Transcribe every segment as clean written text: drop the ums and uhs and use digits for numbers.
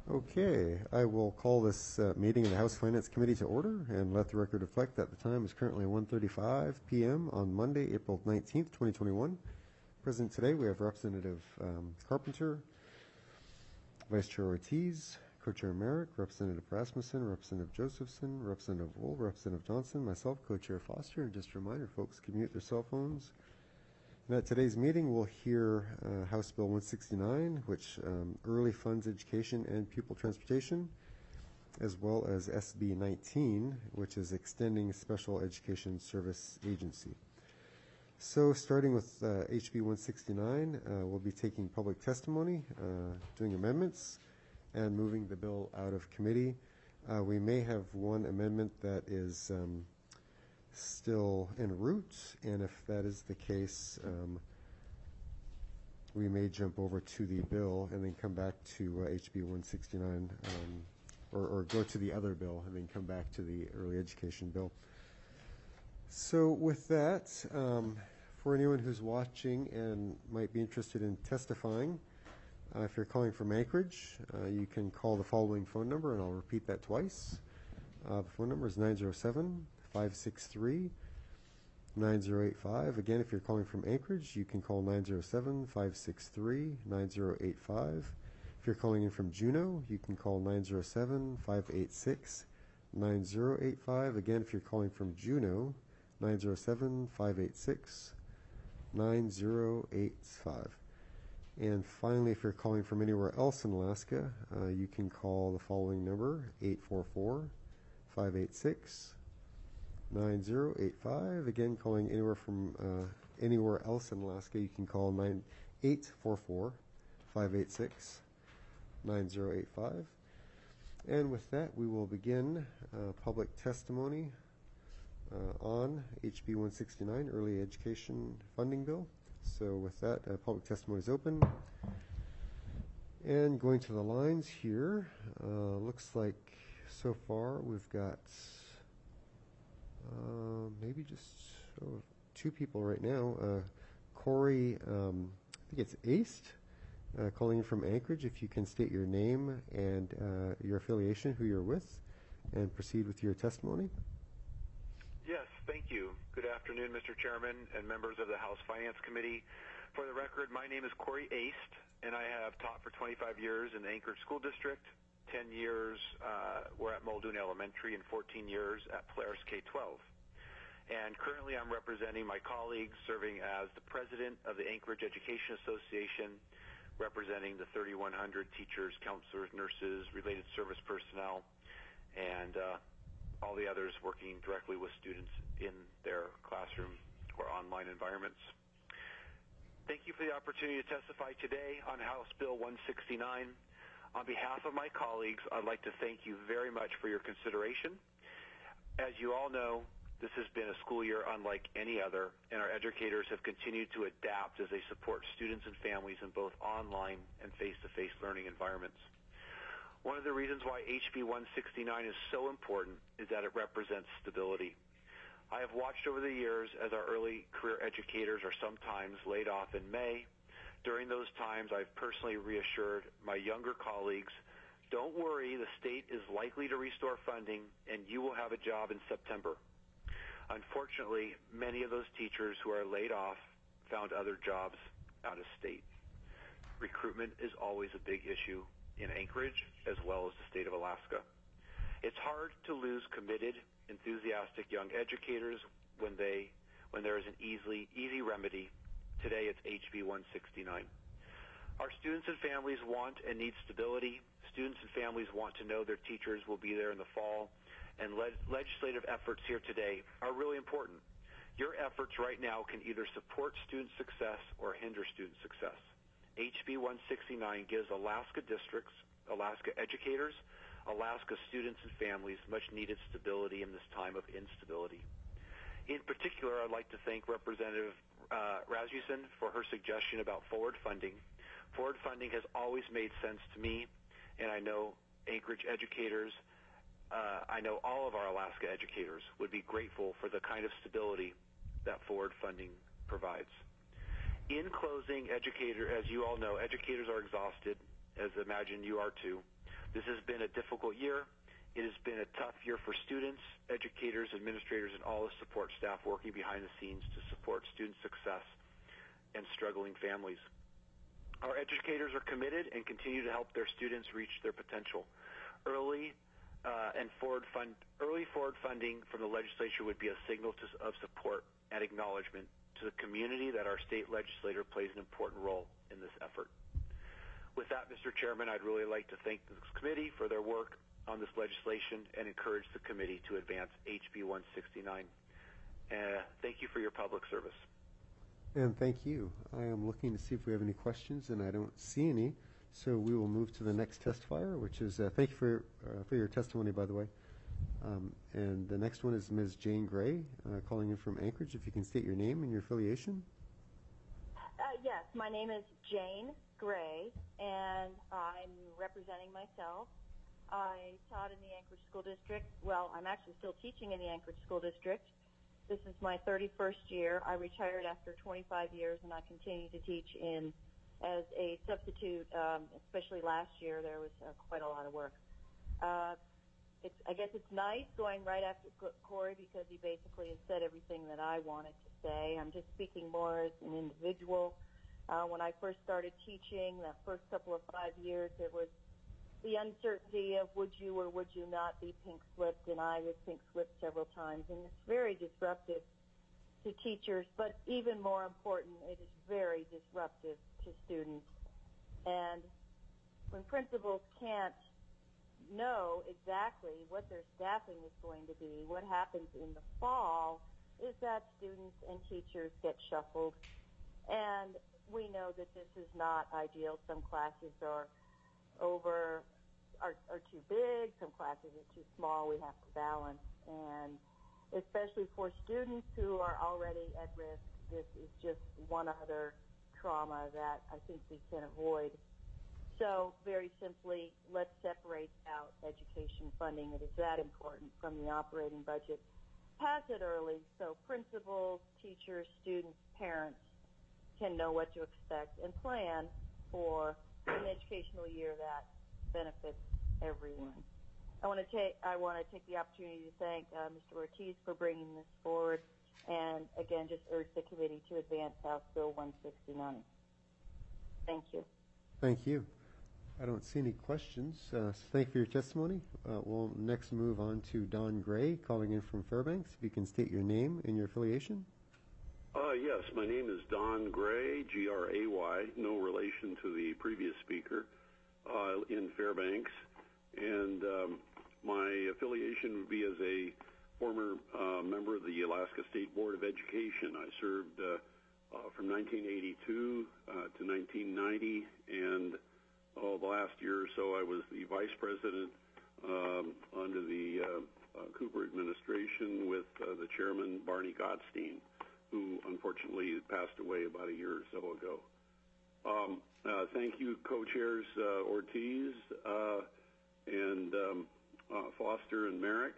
Okay, I will call this meeting of the House Finance Committee to order and let the record reflect that the time is currently 1:35 p.m. on Monday, April 19th, 2021. Present today we have Representative Carpenter, Vice Chair Ortiz, Co-Chair Merrick, Representative Rasmussen, Representative Josephson, Representative Wool, Representative Johnson, myself, Co-Chair Foster, and just a reminder, folks can mute their cell phones. And at today's meeting, we'll hear House Bill 169, which early funds education and pupil transportation, as well as SB 19, which is extending special education service agency. So starting with HB 169, we'll be taking public testimony, doing amendments, and moving the bill out of committee. We may have one amendment that is still en route, and if that is the case, we may jump over to the bill and then come back to HB 169, or go to the other bill and then come back to the early education bill. So with that, for anyone who's watching and might be interested in testifying, if you're calling from Anchorage, you can call the following phone number, and I'll repeat that twice. The phone number is 907-563-9085. Again, if you're calling from Anchorage, you can call 907-563-9085. If you're calling in from Juneau, you can call 907-586-9085. Again, if you're calling from Juneau, 907-586-9085. And finally, if you're calling from anywhere else in Alaska, you can call the following number, 844-586-9085. Again, calling anywhere from anywhere else in Alaska, you can call 844-586-9085. And with that, we will begin public testimony on HB 169, Early Education Funding Bill. So with that, public testimony is open. And going to the lines here, looks like so far we've got maybe just two people right now. Corey, I think it's Aced, calling in from Anchorage. If you can state your name and your affiliation, who you're with, and proceed with your testimony. Yes, thank you. Good afternoon, Mr. Chairman and members of the House Finance Committee. For the record, my name is Corey Aced, and I have taught for 25 years in the Anchorage School District. 10 years we're at Muldoon Elementary, and 14 years at Polaris K-12. And currently I'm representing my colleagues, serving as the president of the Anchorage Education Association, representing the 3,100 teachers, counselors, nurses, related service personnel, and all the others working directly with students in their classroom or online environments. Thank you for the opportunity to testify today on House Bill 169. On behalf of my colleagues, I'd like to thank you very much for your consideration. As you all know, this has been a school year unlike any other, and our educators have continued to adapt as they support students and families in both online and face-to-face learning environments. One of the reasons why HB 169 is so important is that it represents stability. I have watched over the years as our early career educators are sometimes laid off in May. During those times, I've personally reassured my younger colleagues, don't worry, the state is likely to restore funding and you will have a job in September. Unfortunately, many of those teachers who are laid off found other jobs out of state. Recruitment is always a big issue in Anchorage as well as the state of Alaska. It's hard to lose committed, enthusiastic young educators when there is an easy remedy. Today it's HB 169. Our students and families want and need stability. Students and families want to know their teachers will be there in the fall, and legislative efforts here today are really important. Your efforts right now can either support student success or hinder student success. HB 169 gives Alaska districts, Alaska educators, Alaska students and families much needed stability in this time of instability. In particular, I'd like to thank Representative Rasmussen for her suggestion about forward funding. Forward funding has always made sense to me, and I know Anchorage educators, I know all of our Alaska educators would be grateful for the kind of stability that forward funding provides. In closing, as you all know, educators are exhausted, as I imagine you are too. This has been a difficult year. It has been a tough year for students, educators, administrators, and all the support staff working behind the scenes to support student success and struggling families. Our educators are committed and continue to help their students reach their potential. Early forward funding from the legislature would be a signal of support and acknowledgement to the community that our state legislature plays an important role in this effort. With that, Mr. Chairman, I'd really like to thank this committee for their work on this legislation and encourage the committee to advance HB 169. Thank you for your public service. And thank you. I am looking to see if we have any questions, and I don't see any. So we will move to the next testifier, which is, thank you for your testimony, by the way. And the next one is Ms. Jane Gray, calling in from Anchorage. If you can state your name and your affiliation. Yes, my name is Jane Gray, and I'm representing myself. I taught in the Anchorage School District. Well, I'm actually still teaching in the Anchorage School District. This is my 31st year. I retired after 25 years, and I continue to teach as a substitute, especially last year. There was quite a lot of work. I guess it's nice going right after Corey because he basically has said everything that I wanted to say. I'm just speaking more as an individual. When I first started teaching, the first couple of 5 years, it was the uncertainty of would you or would you not be pink-slipped, and I was pink-slipped several times. And it's very disruptive to teachers, but even more important, it is very disruptive to students. And when principals can't know exactly what their staffing is going to be, what happens in the fall is that students and teachers get shuffled. And we know that this is not ideal. Some classes are too big, some classes are too small. We have to balance. And especially for students who are already at risk, this is just one other trauma that I think we can avoid. So very simply, let's separate out education funding. It is that important from the operating budget. Pass it early so principals, teachers, students, parents can know what to expect and plan for an educational year that benefits everyone. I want to take the opportunity to thank Mr. Ortiz for bringing this forward, and again, just urge the committee to advance House Bill 169. Thank you. Thank you. I don't see any questions. Thank you for your testimony. We'll next move on to Don Gray, calling in from Fairbanks. If you can state your name and your affiliation. Yes, my name is Don Gray, Gray, no relation to the previous speaker, in Fairbanks. And my affiliation would be as a former member of the Alaska State Board of Education. I served from 1982 to 1990, and the last year or so I was the vice president under the Cooper administration with the chairman, Barney Gottstein, who unfortunately passed away about a year or so ago. Thank you, co-chairs Ortiz and Foster and Merrick,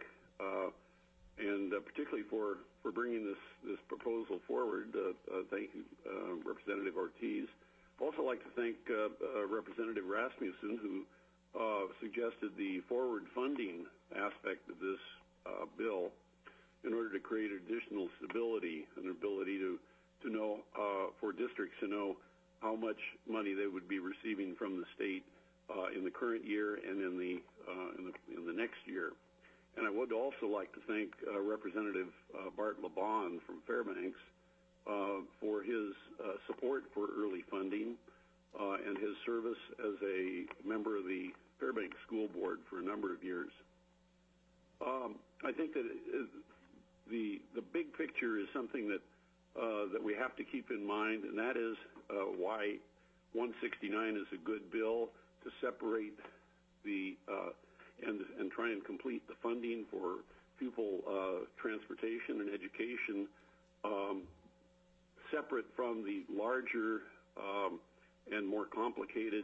and particularly for bringing this proposal forward. Thank you, Representative Ortiz. I'd also like to thank Representative Rasmussen, who suggested the forward funding aspect of this bill in order to create additional stability and ability to know, for districts to know how much money they would be receiving from the state in the current year and in the next year. And I would also like to thank Representative Bart LeBon from Fairbanks for his support for early funding and his service as a member of the Fairbanks School Board for a number of years. I think that the big picture is something that we have to keep in mind, and that is why 169 is a good bill to separate the and try and complete the funding for pupil transportation and education separate from the larger and more complicated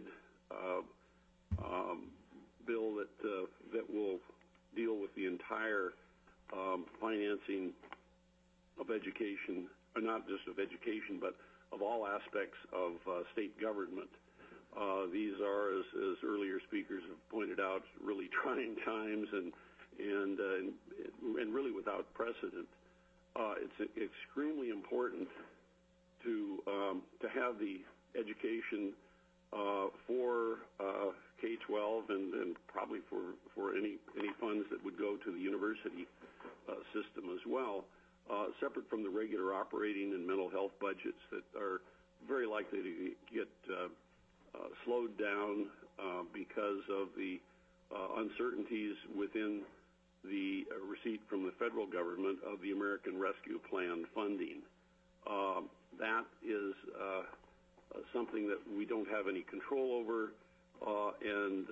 bill that will deal with the entire financing of education, or not just of education, but of all aspects of state government. These are, as earlier speakers have pointed out, really trying times and really without precedent. It's extremely important to have the education for K-12 and probably for any funds that would go to the university system as well, separate from the regular operating and mental health budgets that are very likely to get slowed down because of the uncertainties within the receipt from the federal government of the American Rescue Plan funding. That is something that we don't have any control over, and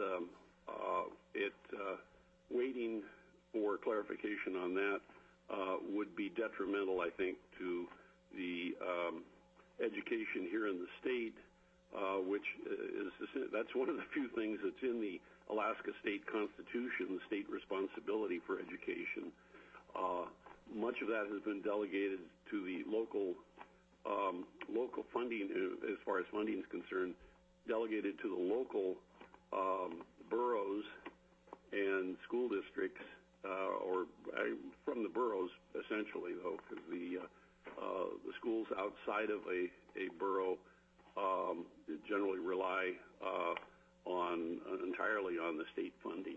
waiting for clarification on that would be detrimental, I think, to the education here in the state, which that's one of the few things that's in the Alaska State Constitution, the state responsibility for education. Much of that has been delegated to the local funding, as far as funding is concerned, delegated to the local boroughs and school districts, from the boroughs essentially, though, because the schools outside of a borough generally rely entirely on the state funding.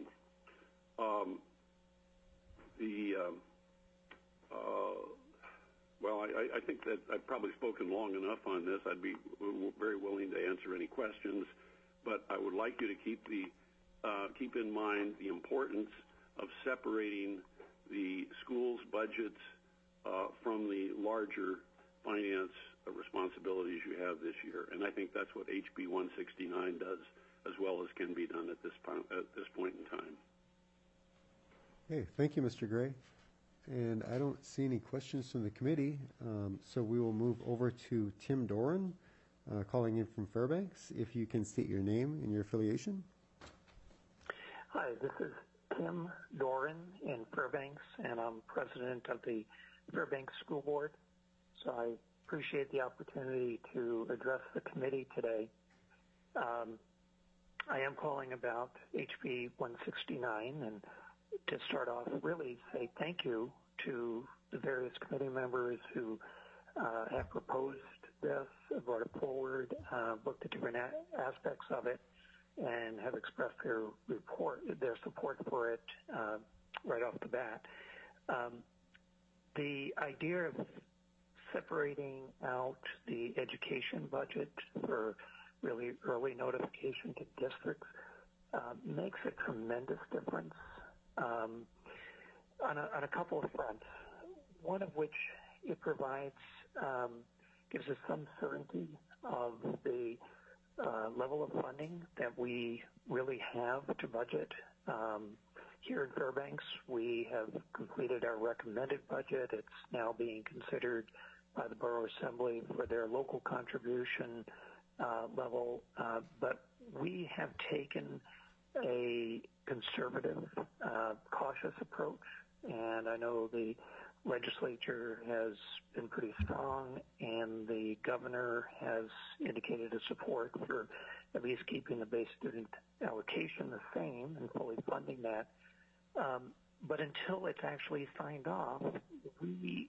I think that I've probably spoken long enough on this. I'd be very willing to answer any questions, but I would like you to keep in mind the importance of separating the schools' budgets from the larger finance responsibilities you have this year, and I think that's what HB 169 does, as well as can be done at this point in time. Okay, thank you, Mr. Gray. And I don't see any questions from the committee, so we will move over to Tim Doran, calling in from Fairbanks. If you can state your name and your affiliation. Hi, this is Tim Doran in Fairbanks, and I'm president of the Fairbanks School Board. So I appreciate the opportunity to address the committee today. I am calling about HB 169, and to start off, really say thank you to the various committee members who have proposed this, brought it forward, looked at different aspects of it, and have expressed their support for it right off the bat. The idea of separating out the education budget for really early notification to districts makes a tremendous difference on a couple of fronts. One of which it provides, gives us some certainty of the level of funding that we really have to budget. Here in Fairbanks, we have completed our recommended budget. It's now being considered by the Borough Assembly for their local contribution level, but we have taken a conservative, cautious approach, and I know the legislature has been pretty strong, and the governor has indicated a support for at least keeping the base student allocation the same and fully funding that. But until it's actually signed off, we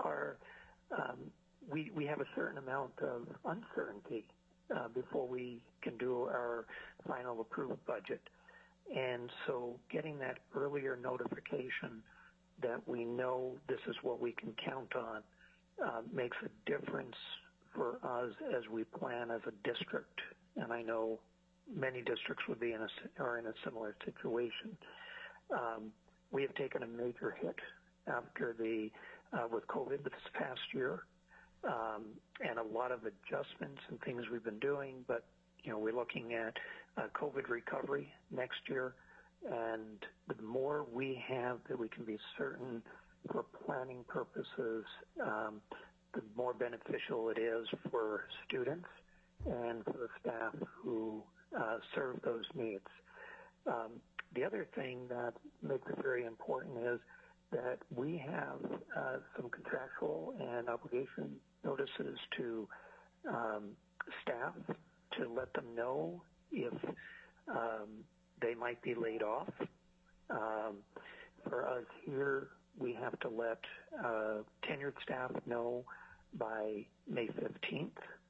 have a certain amount of uncertainty before we can do our final approved budget. And so getting that earlier notification that we know this is what we can count on makes a difference for us as we plan as a district. And I know many districts would be are in a similar situation. We have taken a major hit after with COVID this past year, and a lot of adjustments and things we've been doing. But we're looking at COVID recovery next year, and the more we have that we can be certain for planning purposes, the more beneficial it is for students and for the staff who serve those needs. The other thing that makes it very important is that we have some contractual and obligation notices to staff to let them know if they might be laid off. For us here, we have to let tenured staff know by May 15th.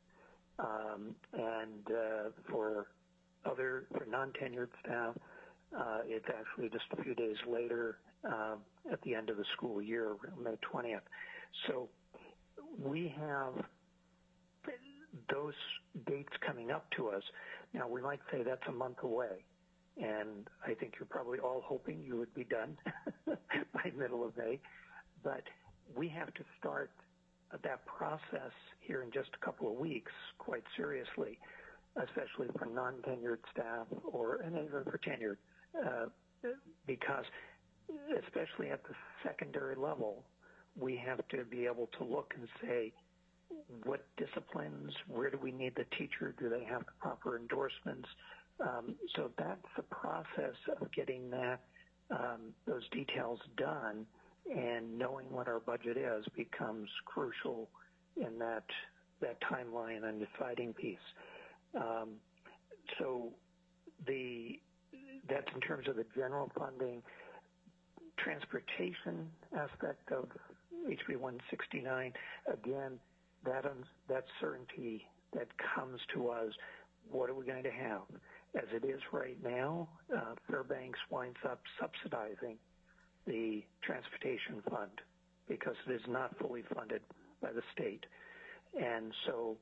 For non-tenured staff, it's actually just a few days later at the end of the school year, May 20th. So we have those dates coming up to us. Now, we might say that's a month away, and I think you're probably all hoping you would be done by middle of May. But we have to start that process here in just a couple of weeks quite seriously, especially for non-tenured staff and even for tenured, because especially at the secondary level, we have to be able to look and say, what disciplines, where do we need the teacher, do they have the proper endorsements? So that's the process of getting those details done, and knowing what our budget is becomes crucial in that timeline and deciding piece. So that's in terms of the general funding. Transportation aspect of HB 169, again, that certainty that comes to us, what are we going to have? As it is right now, Fairbanks winds up subsidizing the transportation fund because it is not fully funded by the state. And so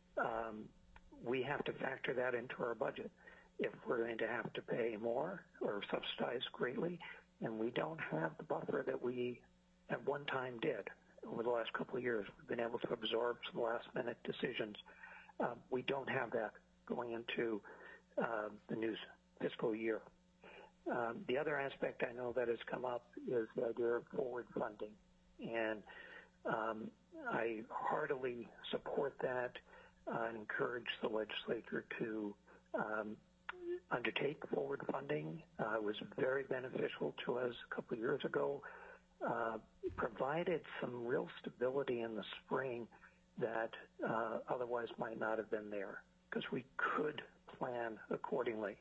we have to factor that into our budget if we're going to have to pay more or subsidize greatly. And we don't have the buffer that we at one time did over the last couple of years. We've been able to absorb some last-minute decisions. We don't have that going into the new fiscal year. The other aspect I know that has come up is the idea of forward funding. And I heartily support that and encourage the legislature to undertake forward funding. It was very beneficial to us a couple of years ago. Provided some real stability in the spring that otherwise might not have been there, because we could plan accordingly.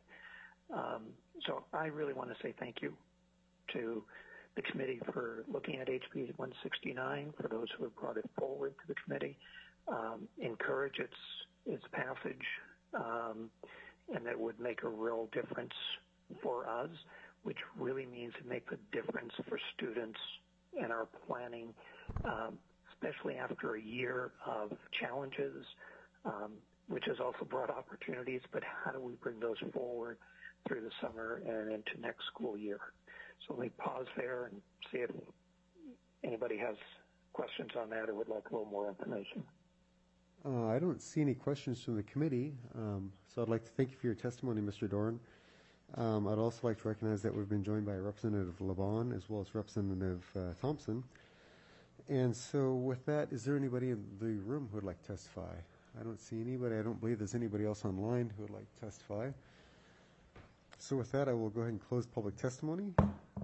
So I really want to say thank you to the committee for looking at HB 169, for those who have brought it forward to the committee. Encourage its passage, and that would make a real difference for us, which really means it makes a difference for students in our planning, especially after a year of challenges, which has also brought opportunities, but how do we bring those forward through the summer and into next school year? So let me pause there and see if anybody has questions on that or would like a little more information. I don't see any questions from the committee, so I'd like to thank you for your testimony, Mr. Doran. I'd also like to recognize that we've been joined by Representative Laban as well as Representative Thompson. And so with that, is there anybody in the room who would like to testify? I don't see anybody. I don't believe there's anybody else online who would like to testify. So with that, I will go ahead and close public testimony.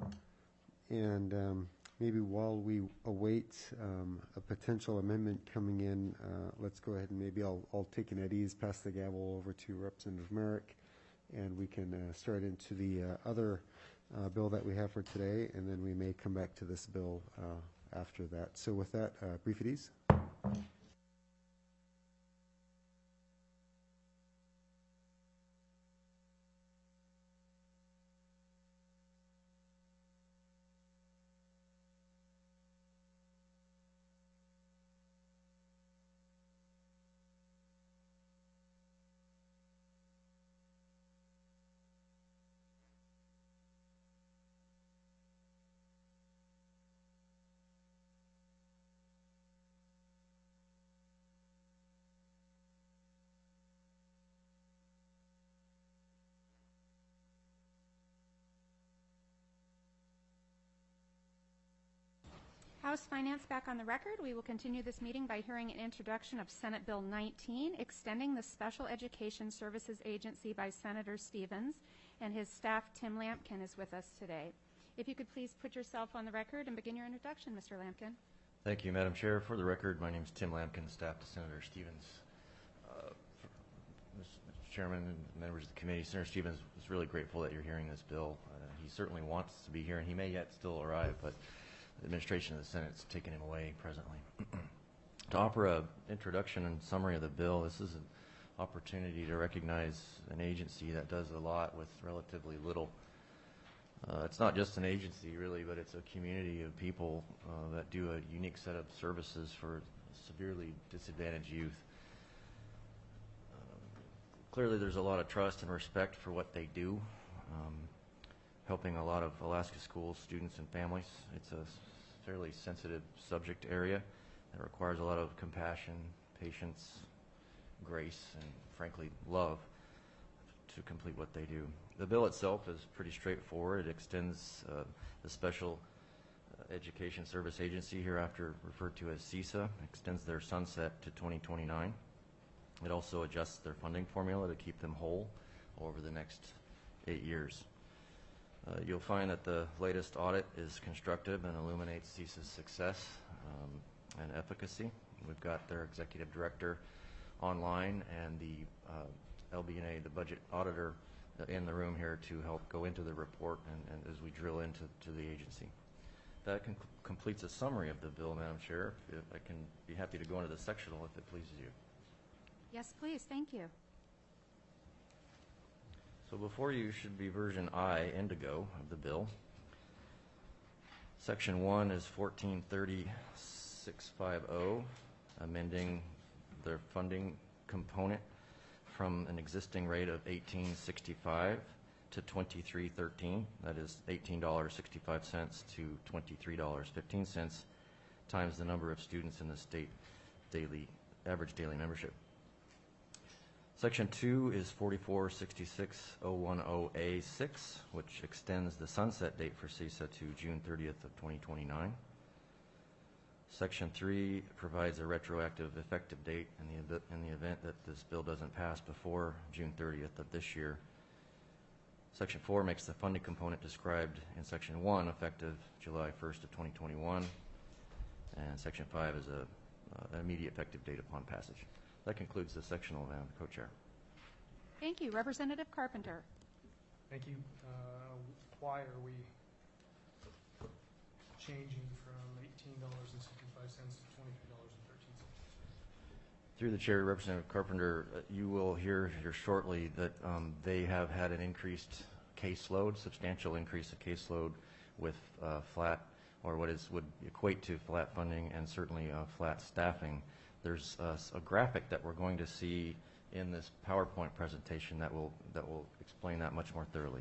And maybe while we await a potential amendment coming in, let's go ahead and maybe I'll take an at ease, pass the gavel over to Representative Merrick, and we can start into the other bill that we have for today, and then we may come back to this bill after that. So with that, brief at ease. House Finance back on the record. We will continue this meeting by hearing an introduction of Senate Bill 19, extending the Special Education Services Agency by Senator Stevens, and his staff, Tim Lampkin, is with us today. If you could please put yourself on the record and begin your introduction, Mr. Lampkin. Thank you, Madam Chair. For the record, my name is Tim Lampkin, staff to Senator Stevens. Chairman and members of the committee. Senator Stevens is really grateful that you're hearing this bill. He certainly wants to be here, and he may yet still arrive, but the administration of the Senate's taken him away presently. To offer an introduction and summary of the bill, this is an opportunity to recognize an agency that does a lot with relatively little. It's not just an agency, really, but it's a community of people that do a unique set of services for severely disadvantaged youth. Clearly, there's a lot of trust and respect for what they do, helping a lot of Alaska schools, students, and families. It's a fairly sensitive subject area that requires a lot of compassion, patience, grace, and frankly, love to complete what they do. The bill itself is pretty straightforward. It extends the Special Education Service Agency, hereafter referred to as CESA, extends their sunset to 2029. It also adjusts their funding formula to keep them whole over the next 8 years. You'll find that the latest audit is constructive and illuminates CESA's success and efficacy. We've got their executive director online and the LB&A, the budget auditor, in the room here to help go into the report and as we drill into the agency. That completes a summary of the bill, Madam Chair. If I can be happy to go into the sectional if it pleases you. Yes, please. Thank you. So before you should be version I, indigo, of the bill. Section 1 is 1430-650, amending their funding component from an existing rate of $18.65 to $23.13. That is $18.65 to $23.15 times the number of students in the state average daily membership. Section 2 is 4466010A6, which extends the sunset date for CESA to June 30th of 2029. Section 3 provides a retroactive effective date in the event that this bill doesn't pass before June 30th of this year. Section 4 makes the funding component described in Section 1 effective July 1st of 2021, and Section 5 is an immediate effective date upon passage. That concludes the sectional, Madam Co-Chair. Thank you. Representative Carpenter. Thank you. Why are we changing from $18.65 to $23.13? Through the Chair, Representative Carpenter, you will hear here shortly that they have had an increased caseload, substantial increase of caseload with flat, or what would equate to flat funding and certainly flat staffing. There's a graphic that we're going to see in this PowerPoint presentation that will explain that much more thoroughly.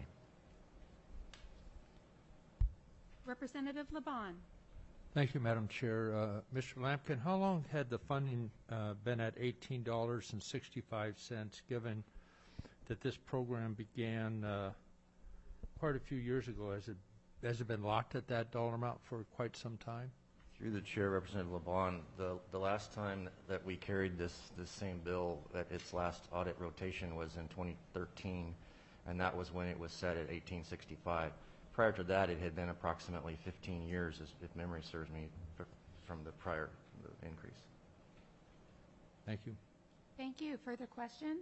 Representative LeBon. Thank you, Madam Chair. Mr. Lampkin, how long had the funding been at $18.65, given that this program began quite a few years ago? Has it been locked at that dollar amount for quite some time? Through the Chair, Representative LeBon, the last time that we carried this same bill at its last audit rotation was in 2013, and that was when it was set at $18.65. Prior to that, it had been approximately 15 years, if memory serves me, from the prior increase. Thank you. Thank you. Further questions?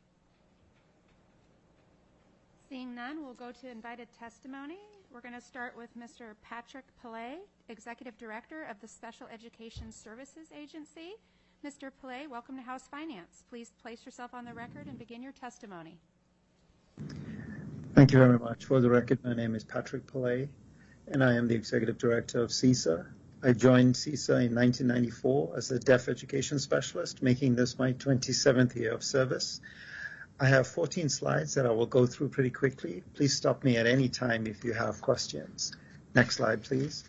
Seeing none, we'll go to invited testimony. We're going to start with Mr. Patrick Pillay, Executive Director of the Special Education Services Agency. Mr. Pillay, welcome to House Finance. Please place yourself on the record and begin your testimony. Thank you very much. For the record, my name is Patrick Pillay, and I am the Executive Director of CESA. I joined CESA in 1994 as a deaf education specialist, making this my 27th year of service. I have 14 slides that I will go through pretty quickly. Please stop me at any time if you have questions. Next slide, please.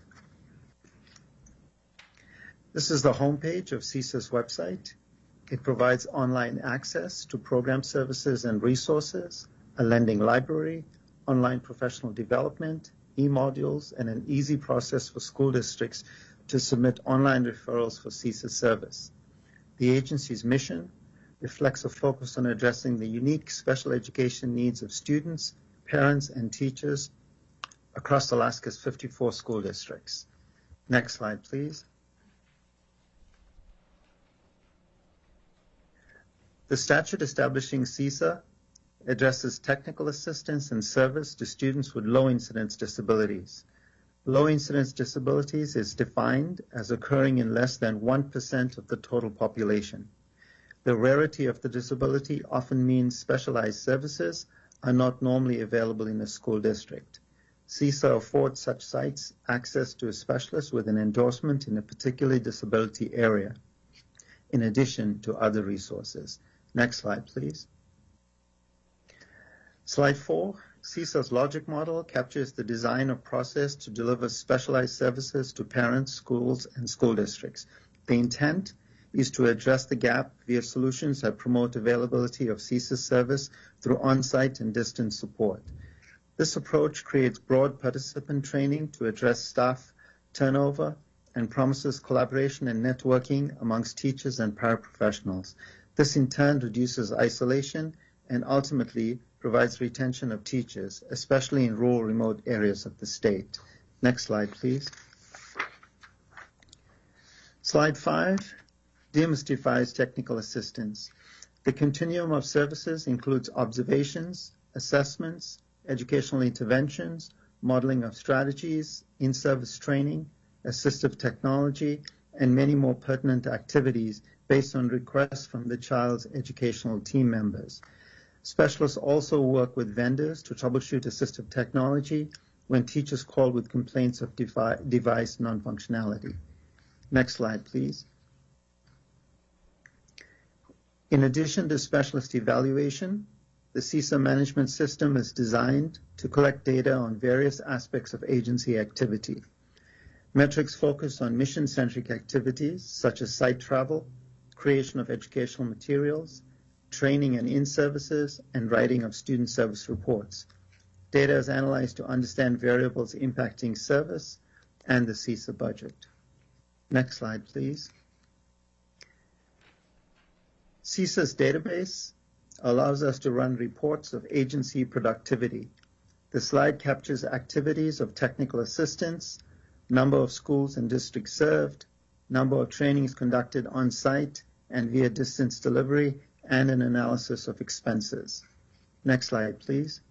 This is the homepage of CESA's website. It provides online access to program services and resources, a lending library, online professional development, e-modules, and an easy process for school districts to submit online referrals for CESA service. The agency's mission reflects a focus on addressing the unique special education needs of students, parents, and teachers across Alaska's 54 school districts. Next slide, please. The statute establishing CESA addresses technical assistance and service to students with low incidence disabilities. Low incidence disabilities is defined as occurring in less than 1% of the total population. The rarity of the disability often means specialized services are not normally available in a school district. CESA affords such sites access to a specialist with an endorsement in a particular disability area, in addition to other resources. Next slide, please. Slide 4. CESA's logic model captures the design of process to deliver specialized services to parents, schools, and school districts. The intent is to address the gap via solutions that promote availability of CESA service through on-site and distance support. This approach creates broad participant training to address staff turnover and promises collaboration and networking amongst teachers and paraprofessionals. This in turn reduces isolation and ultimately provides retention of teachers, especially in rural remote areas of the state. Next slide, please. Slide 5 demystifies technical assistance. The continuum of services includes observations, assessments, educational interventions, modeling of strategies, in-service training, assistive technology, and many more pertinent activities based on requests from the child's educational team members. Specialists also work with vendors to troubleshoot assistive technology when teachers call with complaints of device non-functionality. Next slide, please. In addition to specialist evaluation, the CESA management system is designed to collect data on various aspects of agency activity. Metrics focus on mission-centric activities such as site travel, creation of educational materials, training and in-services, and writing of student service reports. Data is analyzed to understand variables impacting service and the CESA budget. Next slide, please. CESA's database allows us to run reports of agency productivity. The slide captures activities of technical assistance, number of schools and districts served, number of trainings conducted on-site and via distance delivery, and an analysis of expenses. Next slide, please.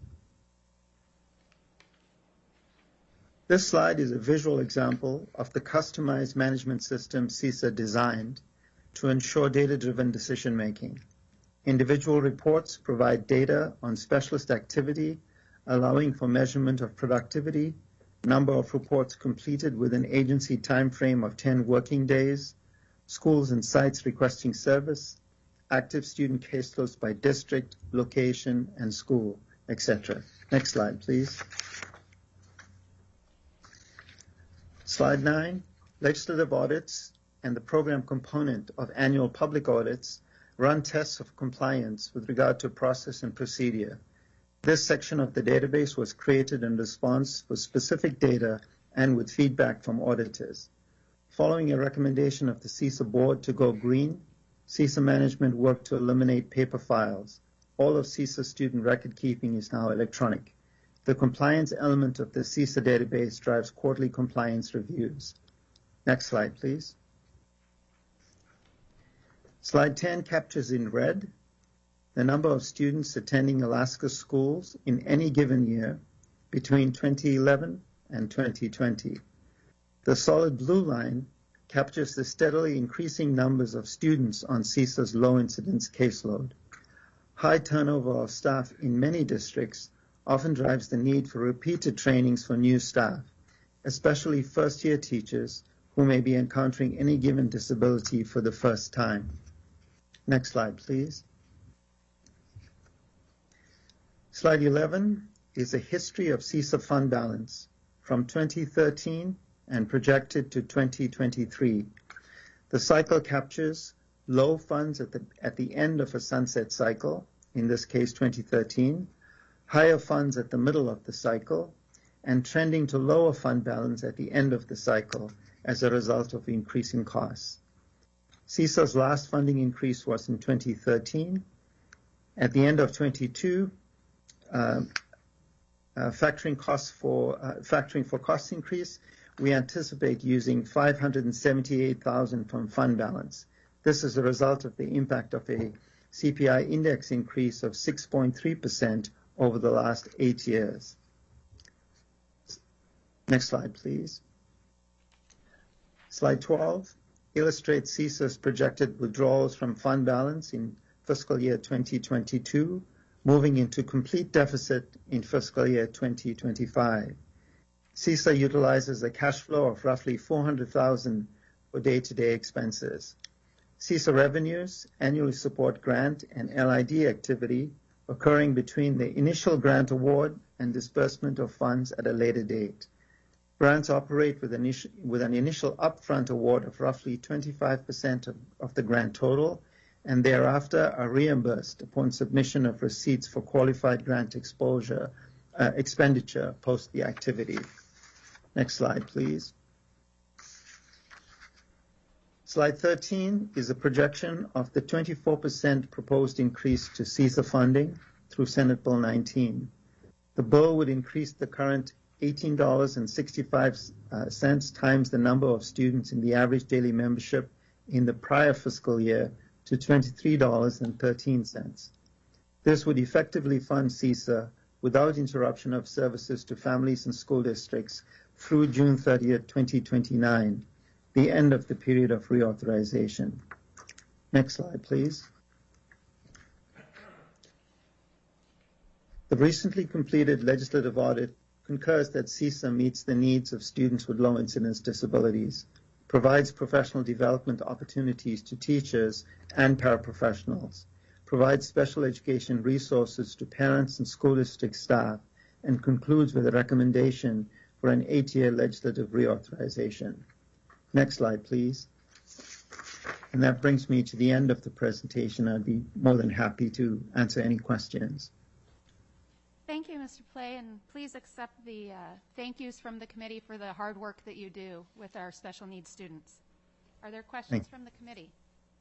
This slide is a visual example of the customized management system CESA designed to ensure data-driven decision-making. Individual reports provide data on specialist activity, allowing for measurement of productivity, number of reports completed with an agency time frame of 10 working days, schools and sites requesting service, active student caseloads by district, location, and school, etc. Next slide, please. Slide 9, legislative audits and the program component of annual public audits run tests of compliance with regard to process and procedure. This section of the database was created in response for specific data and with feedback from auditors. Following a recommendation of the CESA board to go green, CESA management worked to eliminate paper files. All of CESA student record keeping is now electronic. The compliance element of the CESA database drives quarterly compliance reviews. Next slide, please. Slide 10 captures in red the number of students attending Alaska schools in any given year between 2011 and 2020. The solid blue line captures the steadily increasing numbers of students on CESA's low incidence caseload. High turnover of staff in many districts often drives the need for repeated trainings for new staff, especially first-year teachers who may be encountering any given disability for the first time. Next slide, please. Slide 11 is a history of CESA fund balance from 2013 and projected to 2023. The cycle captures low funds at the end of a sunset cycle, in this case 2013, higher funds at the middle of the cycle, and trending to lower fund balance at the end of the cycle as a result of increasing costs. CESA's last funding increase was in 2013. At the end of 22, factoring for cost increase, we anticipate using $578,000 from fund balance. This is a result of the impact of a CPI index increase of 6.3% over the last 8 years. Next slide, please. Slide 12 illustrates CESA's projected withdrawals from fund balance in fiscal year 2022, moving into complete deficit in fiscal year 2025. CESA utilizes a cash flow of roughly $400,000 for day-to-day expenses. CESA revenues annually support grant and LID activity occurring between the initial grant award and disbursement of funds at a later date. Grants operate with an initial upfront award of roughly 25% of the grant total, and thereafter are reimbursed upon submission of receipts for qualified grant expenditure post the activity. Next slide, please. Slide 13 is a projection of the 24% proposed increase to CESA funding through Senate Bill 19. The bill would increase the current $18.65 times the number of students in the average daily membership in the prior fiscal year to $23.13. This would effectively fund CESA without interruption of services to families and school districts through June 30th, 2029, the end of the period of reauthorization. Next slide, please. The recently completed legislative audit concurs that CESA meets the needs of students with low incidence disabilities, provides professional development opportunities to teachers and paraprofessionals, provides special education resources to parents and school district staff, and concludes with a recommendation for an 8-year legislative reauthorization. Next slide, please. And that brings me to the end of the presentation. I'd be more than happy to answer any questions. Thank you, Mr. Play, and please accept the thank yous from the committee for the hard work that you do with our special needs students. Are there questions from the committee?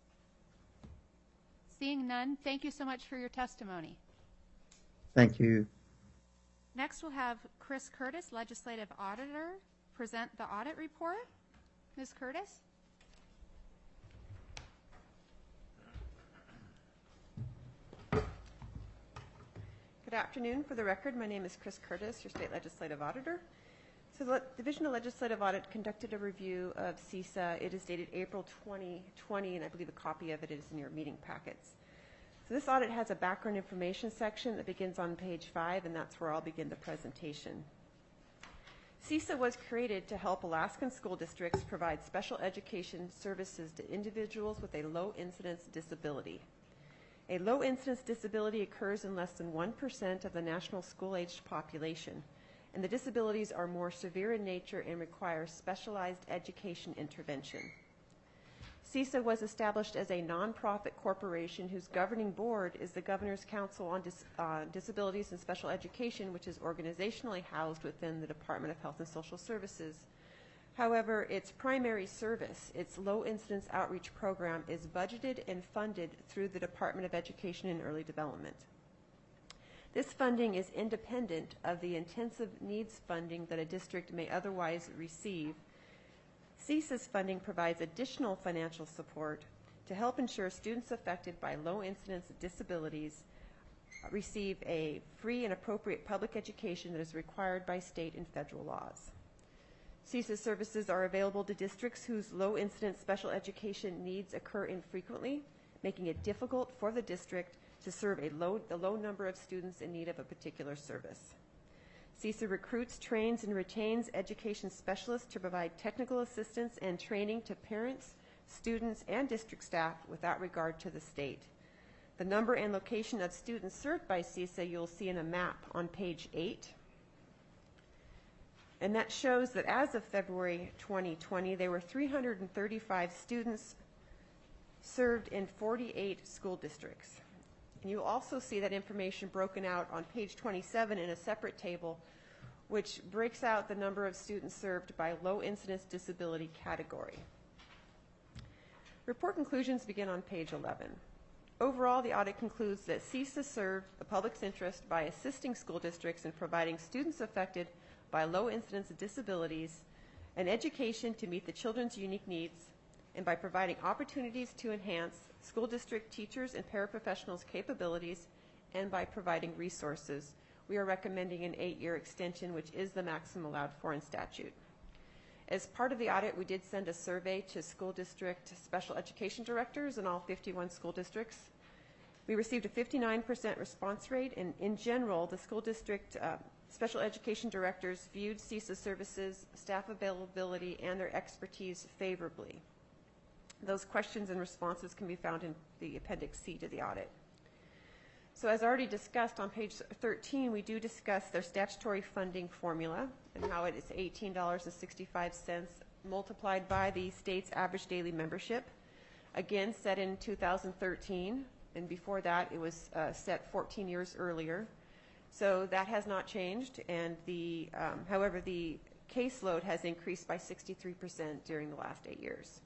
Seeing none, thank you so much for your testimony. Thank you. Next, we'll have Chris Curtis, Legislative Auditor, present the audit report. Ms. Curtis? Good afternoon. For the record, my name is Chris Curtis, your state legislative auditor. So the Division of Legislative Audit conducted a review of CESA. It is dated April 2020, and I believe a copy of it is in your meeting packets. So this audit has a background information section that begins on page 5, and that's where I'll begin the presentation. CESA was created to help Alaskan school districts provide special education services to individuals with a low incidence disability. A low incidence disability occurs in less than 1% of the national school-aged population, and the disabilities are more severe in nature and require specialized education intervention. CESA was established as a nonprofit corporation whose governing board is the Governor's Council on Disabilities and Special Education, which is organizationally housed within the Department of Health and Social Services. However, its primary service, its low incidence outreach program, is budgeted and funded through the Department of Education and Early Development. This funding is independent of the intensive needs funding that a district may otherwise receive. CESA's funding provides additional financial support to help ensure students affected by low incidence disabilities receive a free and appropriate public education that is required by state and federal laws. CESA services are available to districts whose low incidence special education needs occur infrequently, making it difficult for the district to serve the low number of students in need of a particular service. CESA recruits, trains, and retains education specialists to provide technical assistance and training to parents, students, and district staff without regard to the state. The number and location of students served by CESA you'll see in a map on page 8. And that shows that as of February 2020, there were 335 students served in 48 school districts. And you'll also see that information broken out on page 27 in a separate table, which breaks out the number of students served by low incidence disability category. Report conclusions begin on page 11. Overall, the audit concludes that CESA served the public's interest by assisting school districts in providing students affected by low incidence disabilities an education to meet the children's unique needs, and by providing opportunities to enhance school district teachers and paraprofessionals' capabilities, and by providing resources. We are recommending an 8-year extension, which is the maximum allowed for in statute. As part of the audit, we did send a survey to school district special education directors in all 51 school districts. We received a 59% response rate, and in general, the school district special education directors viewed CESA services, staff availability, and their expertise favorably. Those questions and responses can be found in the Appendix C to the audit. So as already discussed on page 13, we do discuss their statutory funding formula and how it is $18.65 multiplied by the state's average daily membership, again set in 2013, and before that it was set 14 years earlier. So that has not changed, and however, the caseload has increased by 63% during the last 8 years.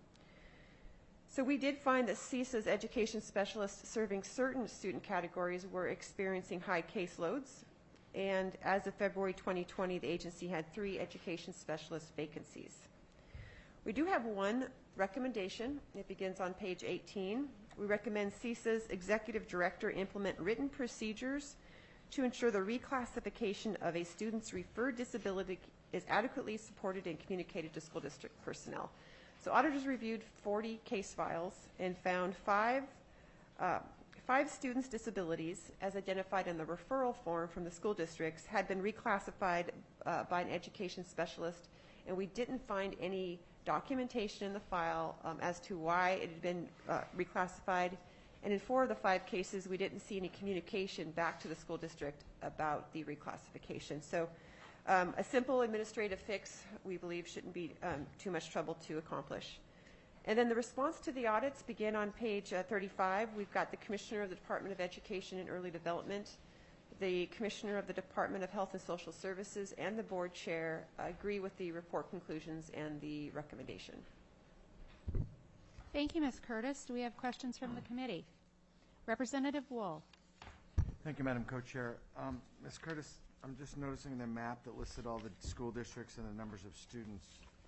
So we did find that CESA's education specialists serving certain student categories were experiencing high caseloads, and as of February 2020, the agency had 3 education specialist vacancies. We do have one recommendation. It begins on page 18. We recommend CESA's executive director implement written procedures to ensure the reclassification of a student's referred disability is adequately supported and communicated to school district personnel. So auditors reviewed 40 case files and found five students' disabilities, as identified in the referral form from the school districts, had been reclassified by an education specialist, and we didn't find any documentation in the file as to why it had been reclassified. And in 4 of the 5 cases, we didn't see any communication back to the school district about the reclassification. So a simple administrative fix, we believe, shouldn't be too much trouble to accomplish. And then the response to the audits begin on page 35. We've got the Commissioner of the Department of Education and Early Development, the Commissioner of the Department of Health and Social Services, and the Board Chair agree with the report conclusions and the recommendation. Thank you, Ms. Curtis. Do we have questions from the committee? Representative Wool. Thank you, Madam Co-Chair. Ms. Curtis, I'm just noticing the map that listed all the school districts and the numbers of students.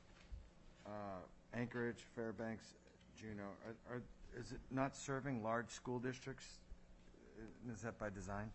Anchorage, Fairbanks, Juneau. Is it not serving large school districts? Is that by design?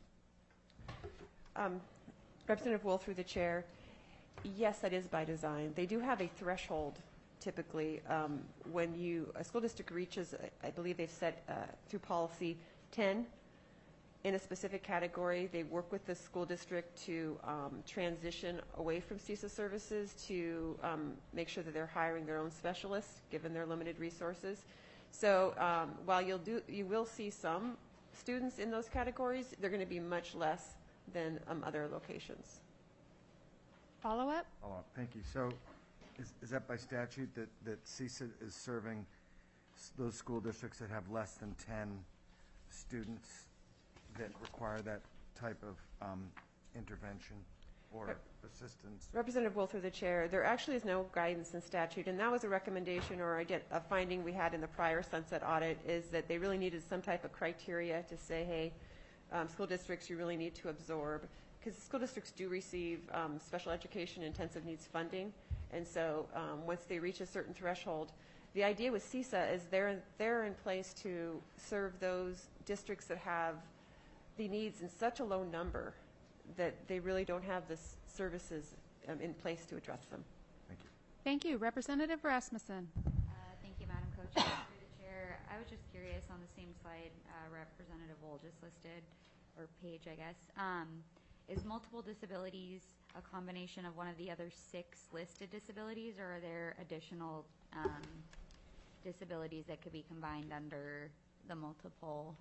Representative Wool, through the chair. Yes, that is by design. They do have a threshold typically when a school district reaches, I believe they've set through policy 10 in a specific category. They work with the school district to transition away from CESA services to make sure that they're hiring their own specialists given their limited resources. So while you will see some students in those categories, they're going to be much less than other locations. Follow-up? Follow-up. Thank you. So is that by statute that CESA is serving those school districts that have less than 10 students that require that type of intervention or assistance? Representative Wool, through the chair, there actually is no guidance in statute, and that was a recommendation or a finding we had in the prior sunset audit, is that they really needed some type of criteria to say, hey, school districts, you really need to absorb, because school districts do receive special education intensive needs funding, and so once they reach a certain threshold, the idea with CESA is they're in place to serve those districts that have the needs in such a low number that they really don't have the services in place to address them. Thank you. Thank you. Representative Rasmussen. Thank you, Madam Co-Chair. Through the chair, I was just curious on the same slide Representative Wool just listed, or page, I guess. Is multiple disabilities a combination of one of the other 6 listed disabilities, or are there additional disabilities that could be combined under the multiple?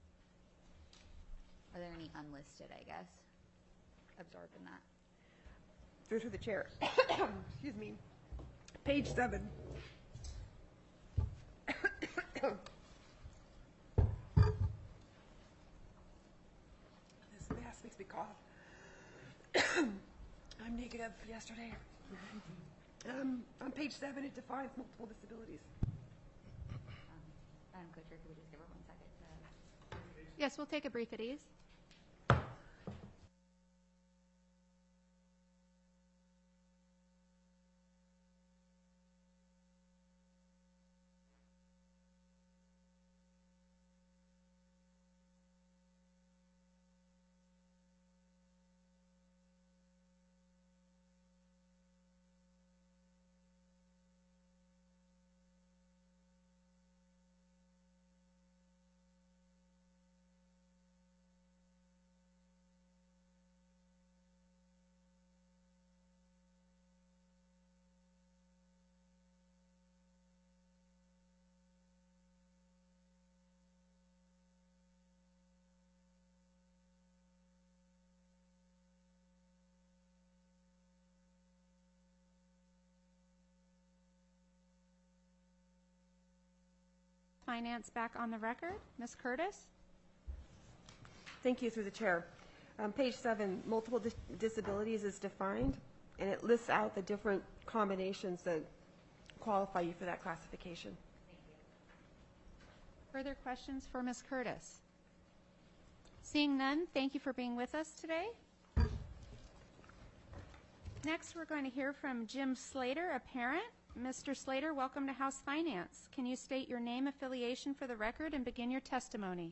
Are there any unlisted, I guess, absorbed in that? Through the chair. Excuse me. Page 7. This mask makes me cough. I'm negative yesterday. On page 7, it defines multiple disabilities. Madam Co-Chair, could we just give her 1 second? Yes, we'll take a brief at ease. Finance back on the record. Ms. Curtis? Thank you, through the chair. Page 7, multiple disabilities is defined, and it lists out the different combinations that qualify you for that classification. Further questions for Ms. Curtis? Seeing none, thank you for being with us today. Next, we're going to hear from Jim Slater, a parent. Mr. Slater, welcome to House Finance. Can you state your name, affiliation for the record, and begin your testimony?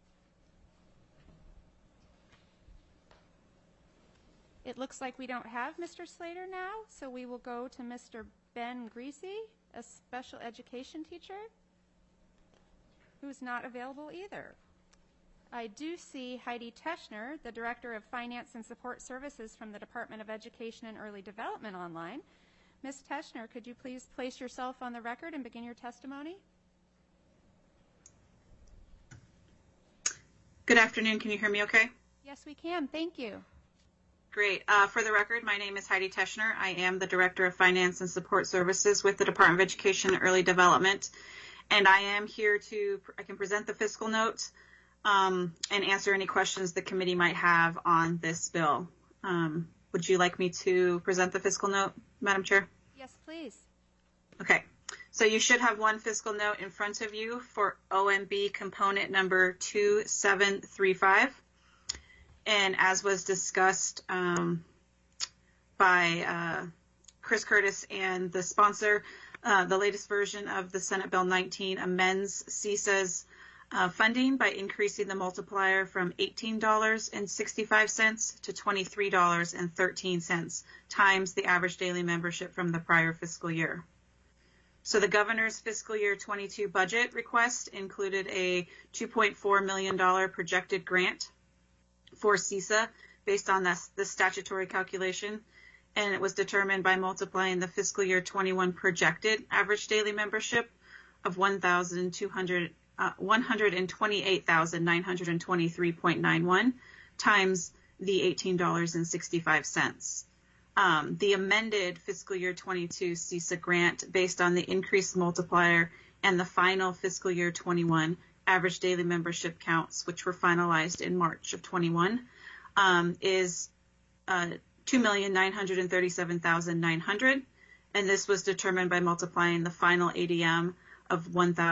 It looks like we don't have Mr. Slater now, so we will go to Mr. Ben Greasy, a special education teacher, who's not available either. I do see Heidi Teschner, the Director of Finance and Support Services from the Department of Education and Early Development online. Ms. Teschner, could you please place yourself on the record and begin your testimony? Good afternoon. Can you hear me okay? Yes, we can. Thank you. Great. For the record, my name is Heidi Teschner. I am the Director of Finance and Support Services with the Department of Education and Early Development. And I am here I can present the fiscal note and answer any questions the committee might have on this bill. Would you like me to present the fiscal note, Madam Chair? Yes, please. Okay. So you should have one fiscal note in front of you for OMB component number 2735. And as was discussed by Chris Curtis and the sponsor, the latest version of the Senate Bill 19 amends CESA's funding by increasing the multiplier from $18.65 to $23.13 times the average daily membership from the prior fiscal year. So the governor's fiscal year 22 budget request included a $2.4 million projected grant for CESA based on the statutory calculation, and it was determined by multiplying the fiscal year 21 projected average daily membership of 128,923.91 times the $18.65. The amended fiscal year 22 CESA grant based on the increased multiplier and the final fiscal year 21 average daily membership counts, which were finalized in March of 21, is $2,937,900, and this was determined by multiplying the final ADM of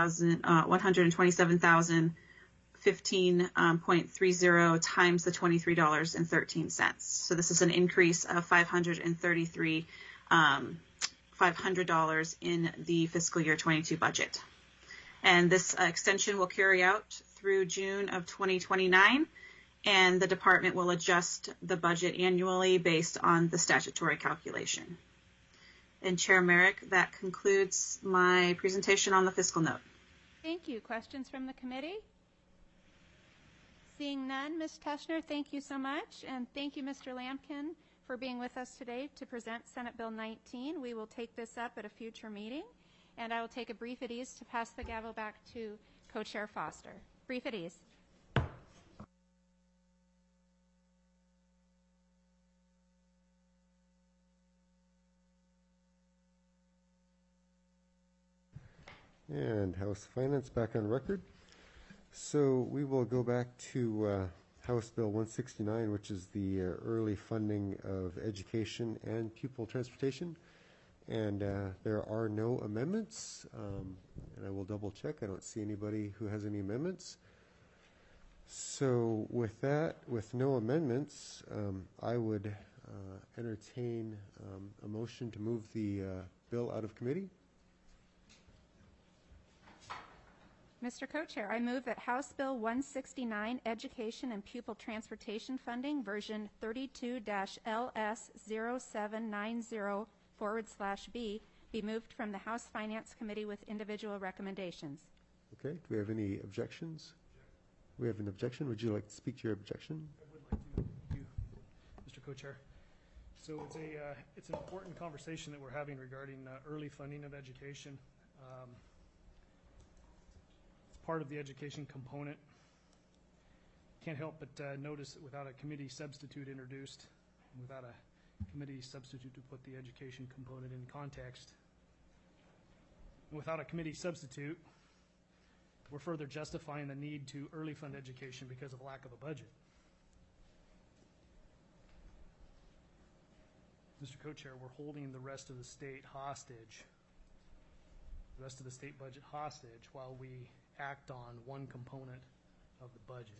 127,015.30 times the $23.13. So this is an increase of $500 in the fiscal year 22 budget. And this extension will carry out through June of 2029, and the department will adjust the budget annually based on the statutory calculation. And Chair Merrick, that concludes my presentation on the fiscal note. Thank you. Questions from the committee? Seeing none, Ms. Teschner, thank you so much. And thank you, Mr. Lampkin, for being with us today to present Senate Bill 19. We will take this up at a future meeting. And I will take a brief at ease to pass the gavel back to Co-Chair Foster. Brief at ease. And House Finance back on record. So we will go back to House Bill 169, which is the early funding of education and pupil transportation. And there are no amendments, and I will double check. I don't see anybody who has any amendments. So with that, with no amendments, I would entertain a motion to move the bill out of committee. Mr. Co-Chair, I move that House Bill 169, Education and Pupil Transportation Funding, version 32-LS0790/B, be moved from the House Finance Committee with individual recommendations. Okay. Do we have any objections? We have an objection. Would you like to speak to your objection? I would like to. Thank you, Mr. Co-Chair. So it's an important conversation that we're having regarding early funding of education. It's part of the education component. Can't help but notice that without a committee substitute introduced, without a committee substitute to put the education component in context, and without a committee substitute, we're further justifying the need to early fund education because of lack of a budget. Mr. Co-Chair, we're holding the rest of the state hostage, the rest of the state budget hostage, while we act on one component of the budget.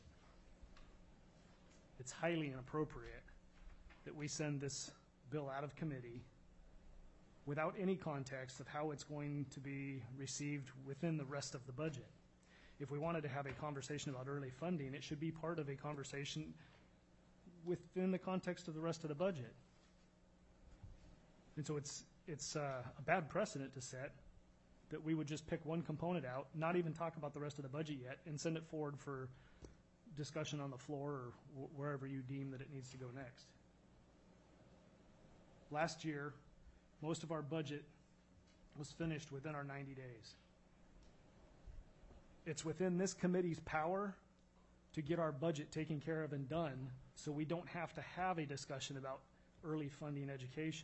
It's highly inappropriate that we send this bill out of committee without any context of how it's going to be received within the rest of the budget. If we wanted to have a conversation about early funding, it should be part of a conversation within the context of the rest of the budget. And so it's a bad precedent to set that we would just pick one component out, not even talk about the rest of the budget yet, and send it forward for discussion on the floor or wherever you deem that it needs to go next. Last year, most of our budget was finished within our 90 days. It's within this committee's power to get our budget taken care of and done so we don't have to have a discussion about early funding education.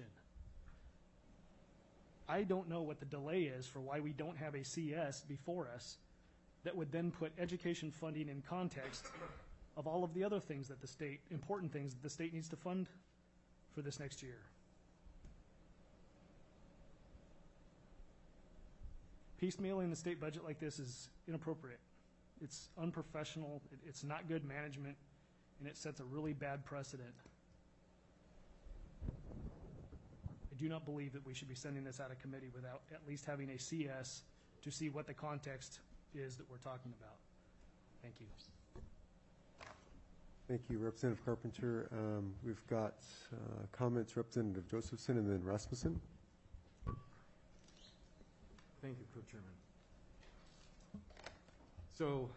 I don't know what the delay is for why we don't have a CS before us that would then put education funding in context of all of the other things that the state, important things that the state needs to fund for this next year. Piecemealing the state budget like this is inappropriate. It's unprofessional, it's not good management, and it sets a really bad precedent. I do not believe that we should be sending this out of committee without at least having a CS to see what the context is that we're talking about. Thank you. Thank you, Representative Carpenter. We've got comments, Representative Josephson and then Rasmussen. Thank you, Co-Chairman. So,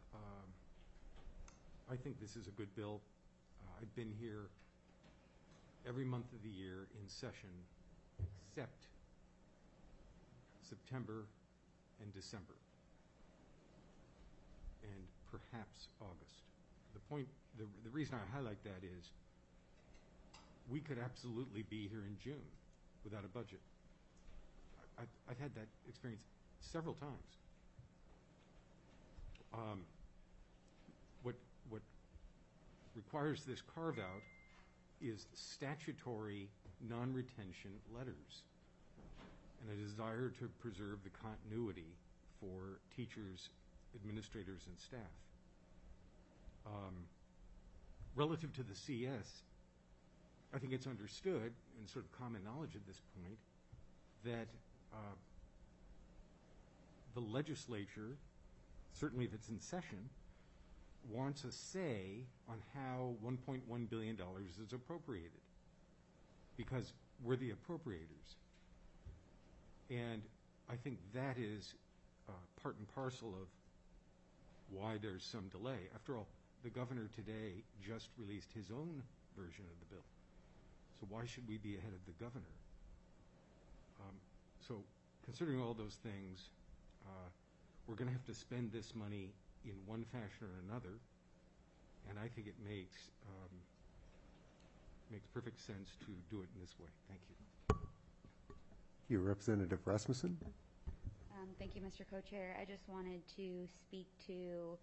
I think this is a good bill. I've been here every month of the year in session except September and December, and perhaps August. The reason I highlight that is we could absolutely be here in June without a budget. I've had that experience several times. What requires this carve-out is statutory non-retention letters and a desire to preserve the continuity for teachers, administrators, and staff. Relative to the CS, I think it's understood and sort of common knowledge at this point that the legislature, certainly if it's in session, wants a say on how $1.1 billion is appropriated because we're the appropriators. And I think that is part and parcel of why there's some delay. After all, the governor today just released his own version of the bill. So why should we be ahead of the governor? So considering all those things, we're going to have to spend this money in one fashion or another, and I think it makes perfect sense to do it in this way. Thank you. Thank you, Representative Rasmussen. Thank you, Mr. Co-Chair. I just wanted to speak to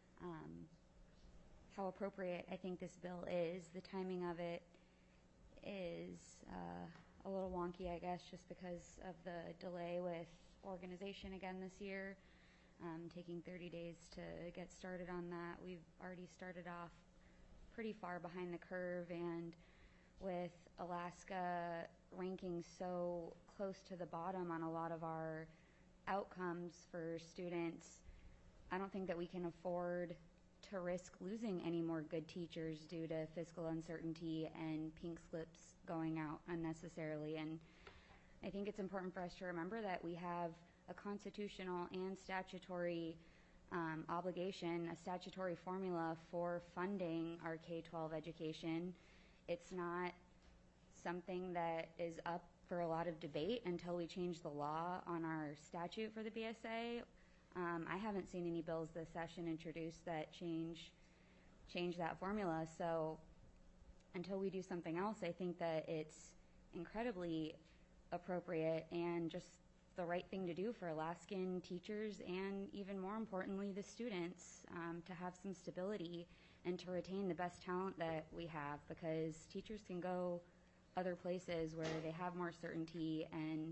how appropriate I think this bill is. The timing of it is a little wonky, I guess, just because of the delay with organization again this year, taking 30 days to get started on that. We've already started off pretty far behind the curve, and with Alaska ranking so close to the bottom on a lot of our outcomes for students, I don't think that we can afford to risk losing any more good teachers due to fiscal uncertainty and pink slips going out unnecessarily. And I think it's important for us to remember that we have a constitutional and statutory obligation, a statutory formula for funding our K-12 education. It's not something that is up for a lot of debate until we change the law on our statute for the BSA. I haven't seen any bills this session introduced that change that formula. So until we do something else, I think that it's incredibly appropriate and just the right thing to do for Alaskan teachers and, even more importantly, the students, to have some stability and to retain the best talent that we have, because teachers can go other places where they have more certainty and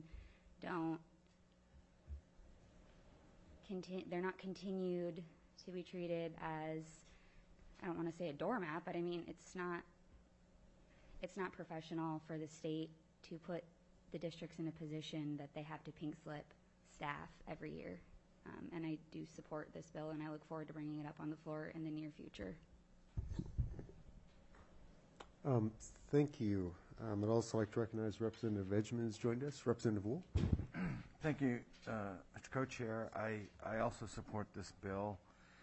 they're not continued to be treated as, I don't want to say a doormat, but I mean, it's not professional for the state to put the districts in a position that they have to pink slip staff every year. And I do support this bill, and I look forward to bringing it up on the floor in the near future. Thank you. I'd also like to recognize Representative Edgman has joined us. Representative Wool. Thank you, Mr. Co-Chair. I also support this bill.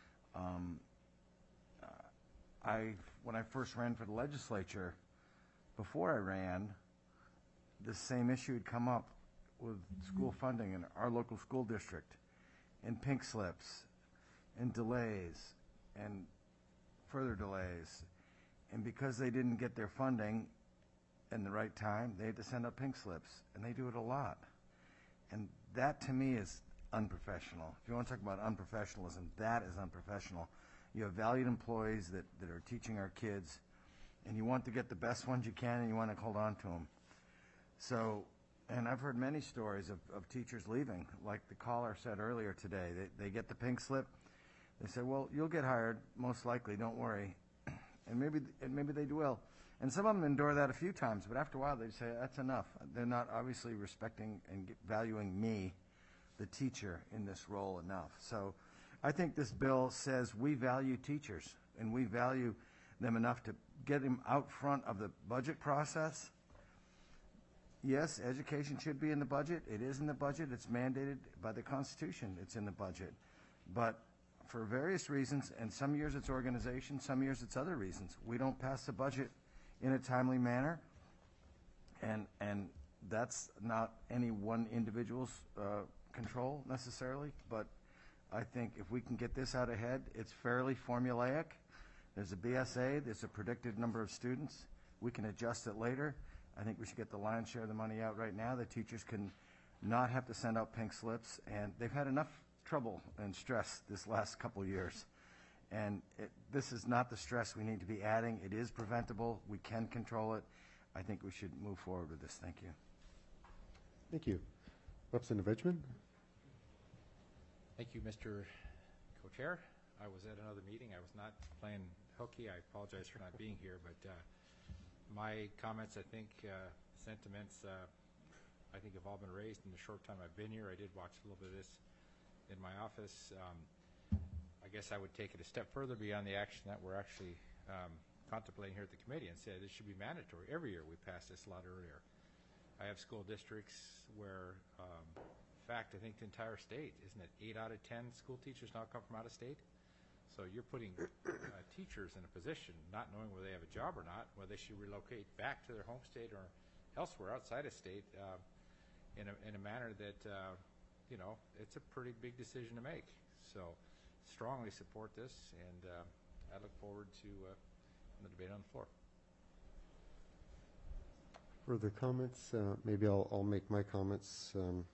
When I first ran for the legislature, before I ran, this same issue had come up with school funding in our local school district, and pink slips, and delays, and further delays. And because they didn't get their funding in the right time, they had to send out pink slips, and they do it a lot. And that, to me, is unprofessional. If you want to talk about unprofessionalism, that is unprofessional. You have valued employees that are teaching our kids, and you want to get the best ones you can, and you want to hold on to them. So, and I've heard many stories of teachers leaving, like the caller said earlier today. They get the pink slip. They say, well, you'll get hired, most likely, don't worry. And maybe they will. And some of them endure that a few times, but after a while they say, that's enough. They're not obviously respecting and valuing me, the teacher, in this role enough. So I think this bill says we value teachers, and we value them enough to get them out front of the budget process. Yes, education should be in the budget. It is in the budget. It's mandated by the Constitution. It's in the budget. But for various reasons, and some years it's organization, some years it's other reasons, we don't pass the budget in a timely manner. And that's not any one individual's control necessarily, but I think if we can get this out ahead, it's fairly formulaic. There's a BSA, there's a predicted number of students. We can adjust it later. I think we should get the lion's share of the money out right now. The teachers can not have to send out pink slips, and they've had enough trouble and stress this last couple of years. And this is not the stress we need to be adding. It is preventable. We can control it. I think we should move forward with this. Thank you. Thank you. Representative Edgman. Thank you, Mr. Co-Chair. I was at another meeting. I was not playing hooky. I apologize for not being here, but my comments, I think, sentiments, I think have all been raised in the short time I've been here. I did watch a little bit of this in my office. I guess I would take it a step further beyond the action that we're actually contemplating here at the committee and say this should be mandatory. Every year we pass this a lot earlier. I have school districts where, in fact, I think the entire state, isn't it 8 out of 10 school teachers now come from out of state? So you're putting teachers in a position, not knowing whether they have a job or not, whether they should relocate back to their home state or elsewhere outside of state in a manner that, you know, it's a pretty big decision to make. So strongly support this, and I look forward to the debate on the floor. Further comments? Maybe I'll make my comments.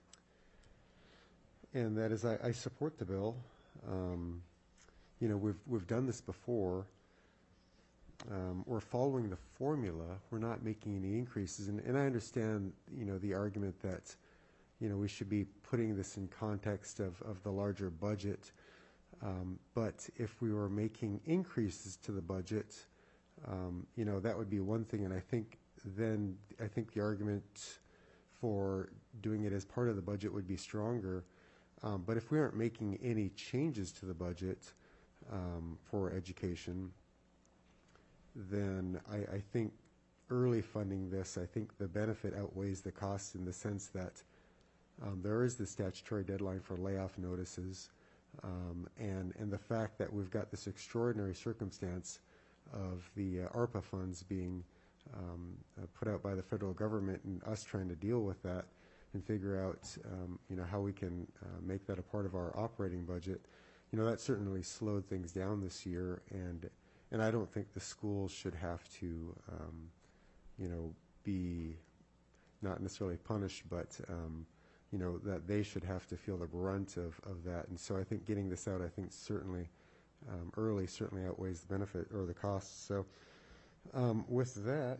And that is, I support the bill. You know, we've done this before. We're following the formula. We're not making any increases. And I understand, you know, the argument that, you know, we should be putting this in context of the larger budget. But if we were making increases to the budget, you know, that would be one thing. And I think the argument for doing it as part of the budget would be stronger. But if we aren't making any changes to the budget for education, then I think early funding this, I think the benefit outweighs the cost in the sense that there is the statutory deadline for layoff notices, and the fact that we've got this extraordinary circumstance of the ARPA funds being put out by the federal government and us trying to deal with that and figure out, you know, how we can make that a part of our operating budget. You know, that certainly slowed things down this year, and I don't think the schools should have to, you know, be not necessarily punished, but that they should have to feel the brunt of that. And so I think getting this out, I think certainly early certainly outweighs the benefit or the costs. So with that,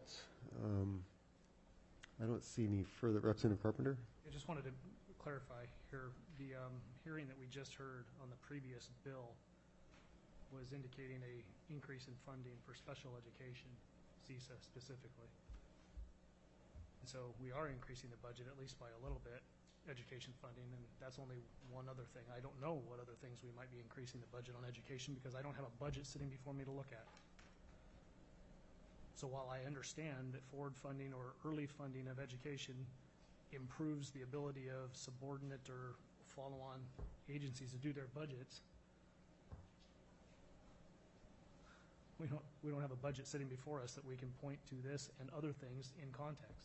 I don't see any further. Representative Carpenter? I just wanted to clarify here, the hearing that we just heard on the previous bill was indicating a increase in funding for special education, CESA specifically. And so we are increasing the budget at least by a little bit, education funding, and that's only one other thing. I don't know what other things we might be increasing the budget on education because I don't have a budget sitting before me to look at. So while I understand that forward funding or early funding of education improves the ability of subordinate or follow-on agencies to do their budgets, we don't have a budget sitting before us that we can point to this and other things in context.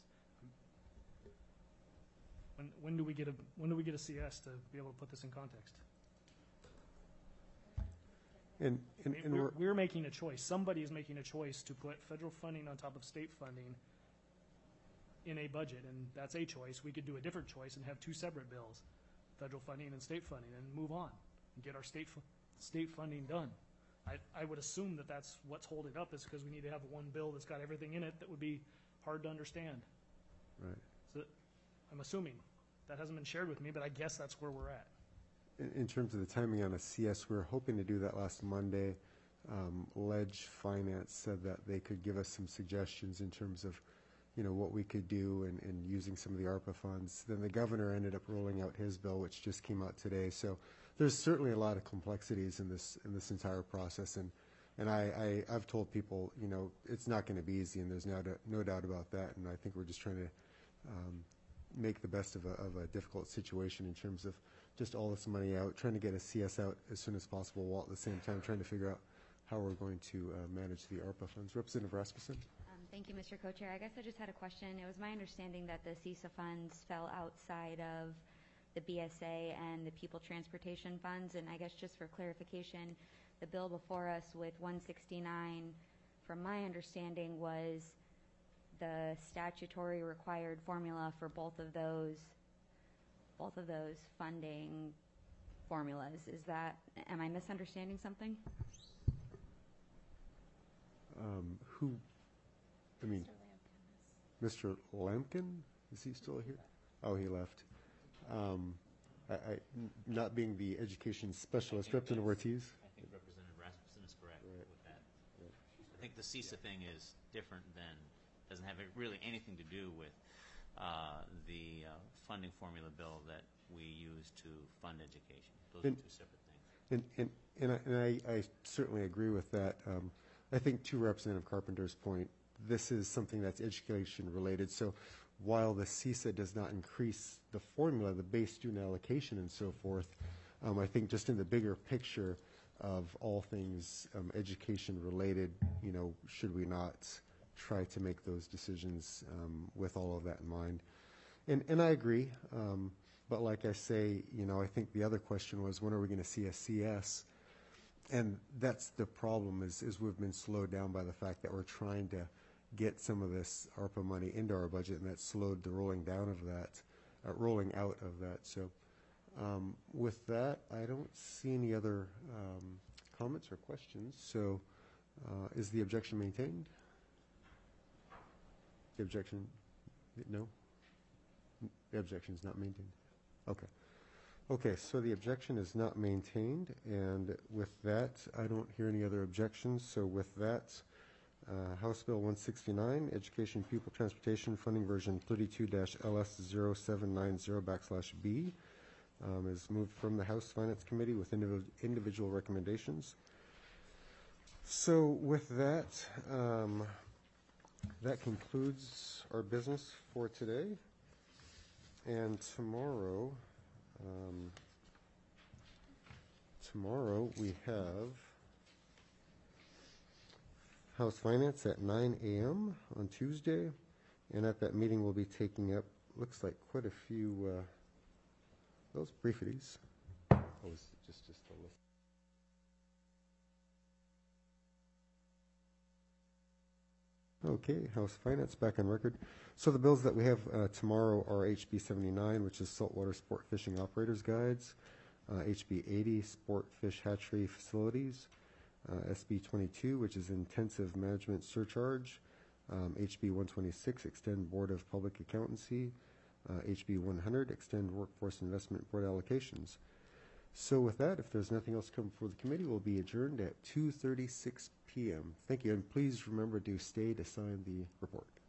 When do we get a CS to be able to put this in context? And we're making a choice. Somebody is making a choice to put federal funding on top of state funding in a budget, and that's a choice. We could do a different choice and have two separate bills, federal funding and state funding, and move on and get our state funding done. I would assume that that's what's holding up is because we need to have one bill that's got everything in it that would be hard to understand. Right. So I'm assuming. That hasn't been shared with me, but I guess that's where we're at. In terms of the timing on a CS, we were hoping to do that last Monday. Ledge Finance said that they could give us some suggestions in terms of, what we could do and using some of the ARPA funds. Then the governor ended up rolling out his bill, which just came out today. So there's certainly a lot of complexities in this entire process. And I've told people, it's not going to be easy, and there's no doubt about that. And I think we're just trying to make the best of a difficult situation in terms of just all this money out, trying to get a CS out as soon as possible, while at the same time trying to figure out how we're going to manage the ARPA funds. Representative Rasmussen? Thank you, Mr. Co-Chair. I guess I just had a question. It was my understanding that the CESA funds fell outside of the BSA and the People Transportation Funds, and I guess just for clarification, the bill before us with 169, from my understanding, was the statutory required formula for both of those funding formulas. Am I misunderstanding something? Mr. Lampkin? Is he still here? Oh, he left. Not being the education specialist, Representative Ortiz? I think Representative Rasmussen is correct with that. Right. I think the CESA thing is different doesn't have really anything to do with the funding formula bill that we use to fund education. Those are two separate things. And I certainly agree with that. I think to Representative Carpenter's point, this is something that's education related. So while the CESA does not increase the formula, the base student allocation and so forth, I think just in the bigger picture of all things education related, should we not try to make those decisions with all of that in mind? And I agree, but like I say, I think the other question was, when are we going to see a CS? And that's the problem is we've been slowed down by the fact that we're trying to get some of this ARPA money into our budget, and that slowed the rolling out of that. So with that, I don't see any other comments or questions. So is the objection maintained? The objection, no? The objection is not maintained. Okay. Okay, so the objection is not maintained, and with that, I don't hear any other objections. So with that, House Bill 169, Education Pupil Transportation Funding Version 32-LS0790/B is moved from the House Finance Committee with individual recommendations. So with that, that concludes our business for today. And tomorrow we have House Finance at 9 a.m. on Tuesday, and at that meeting we'll be taking up, looks like quite a few those briefities. Oh, it's just the list. Okay, House Finance back on record. So the bills that we have tomorrow are HB 79, which is Saltwater Sport Fishing Operators Guides, HB 80, Sport Fish Hatchery Facilities, SB 22, which is Intensive Management Surcharge, HB 126, Extend Board of Public Accountancy, HB 100, Extend Workforce Investment Board Allocations. So with that, if there's nothing else to come before the committee, we'll be adjourned at 2:36 p.m. Thank you, and please remember to stay to sign the report.